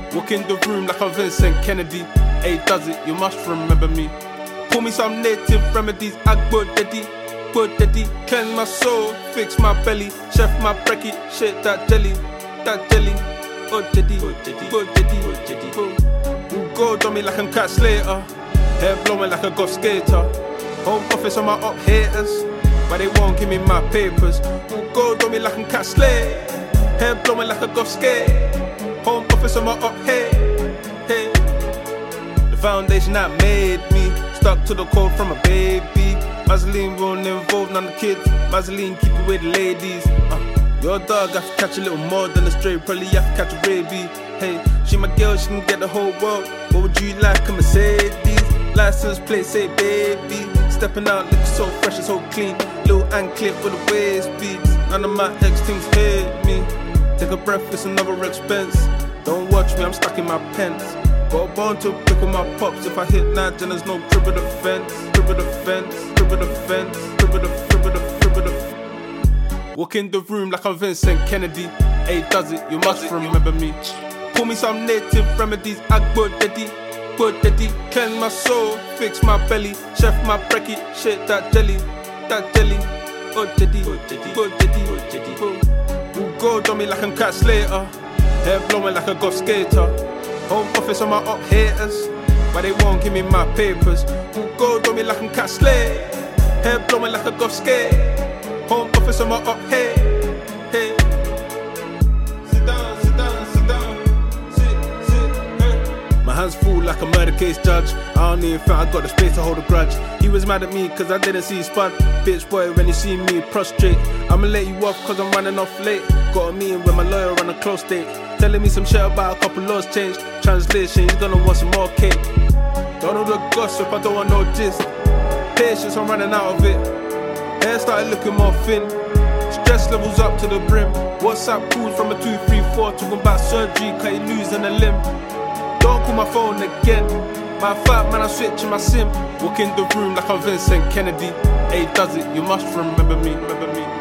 Walk in the room like I'm Vincent Kennedy. Hey, does it? You must remember me. Pour me some native remedies. Agbo daddy, cleanse my soul, fix my belly, chef my brekkie, shit that jelly. Oh daddy, gold on me like I'm Cat Slater, hair blowing like a golf skater. Home office on my up haters, but they won't give me my papers. Gold on me like I'm Cat Slater, hair blowing like a golf skater. Home office on my up hey. The foundation that made me stuck to the code from a baby. Vaseline won't involve none of the kids. Vaseline keep it with the ladies. Your dog have to catch a little more than a stray. Probably have to catch a rabies. Hey, she my girl, she can get the whole world. What would you like? A Mercedes. License plate say baby. Stepping out looking so fresh and so clean. Little anklet with the waist beats. None of my ex things hate me. Take a breath, it's another expense. Don't watch me, I'm stuck in my pants. Got a bone to pick with my pops. If I hit Nige, then there's no crib of the fence. Walk in the room like I'm Vincent Kennedy. Hey, does it? You must remember me. Pour me some native remedies. Agbo daddy, cleanse my soul, fix my belly, chef my brekkie, shit that jelly. Oh daddy. Gold on me like I'm Cat Slater, hair blowing like a golf skater. Home office on my up haters, but they won't give me my papers. Gold on me like I'm Cat Slater, hair blowing like a golf skater. Home office on my up hey. Sit down, sit, hey. My hands full like a murder case judge. I don't even think I got the space to hold a grudge. He was mad at me cause I didn't see his spud. Bitch boy, when you see me prostrate, I'ma let you off cause I'm running off late. Got a meeting with my lawyer on a close date, telling me some shit about a couple laws changed. Translation, he's gonna want some more cake. Don't know the gossip, I don't want no gist. Patience, I'm running out of it. Hair started looking more thin. Stress levels up to the brim. WhatsApp calls from a 234 talking about surgery cause you losing a limb. Don't call my phone again. My fat man, I'm switching my sim. Walk in the room like I'm Vincent Kennedy. Hey, does it? You must remember me.